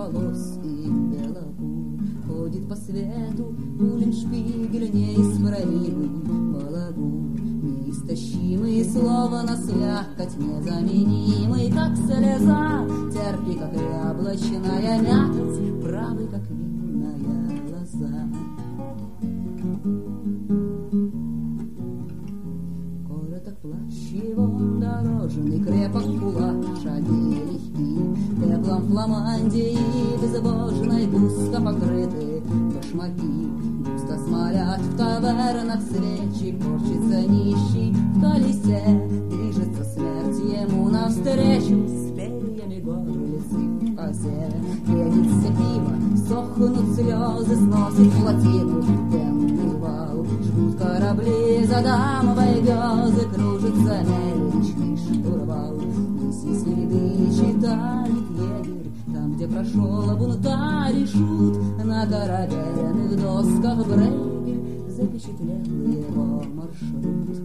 волос и белокур. Ходит по свету Уллиншпигель неисправимый балагур, неистощимый, словно слякоть незаменимый, как слеза, терпи, как яблочная мякоть, правый, как винная лоза. Короток плащ его дорожный, крепок кулак, шаги легки, теплом фламанде и безбожной густо покрыты башмаки. Густо смолят в тавернах свечи, корчится нищий в колесе, движется смерть ему навстречу с перьями горлицы в косе. Пенится пиво, сохнут слезы, сносит плотину пенный вал, жгут корабли за дамовой грозы, кружится мельничный штурвал. Неси следы читает егерь там, где прошел бунтарь и шут, на корабельных досках Брейгель запечатлел его маршрут.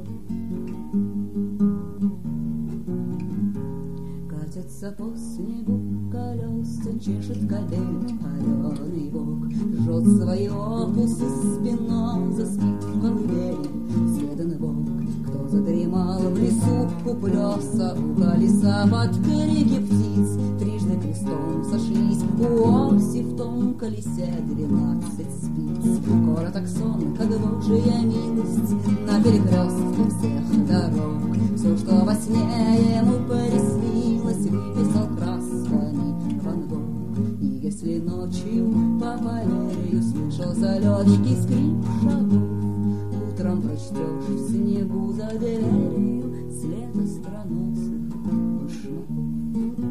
Катятся по снегу колеса, чешет кобель паленый бок, жжет свои опусы спиной, заспит в колыбели следан бок. Кто задремал в лесу у плеса, у колеса под крики птиц, трижды крестом сошлись у оси в том колесе 12 спиц. Короток сон, как Божья милость, на перекрестке всех дорог. Все, что во сне ему приснилось, выписал красками Ван Гог. И если ночью по полярию слышался легкий скрип шагов, утром прочтешь в снегу за дверью след остроносых башмаков.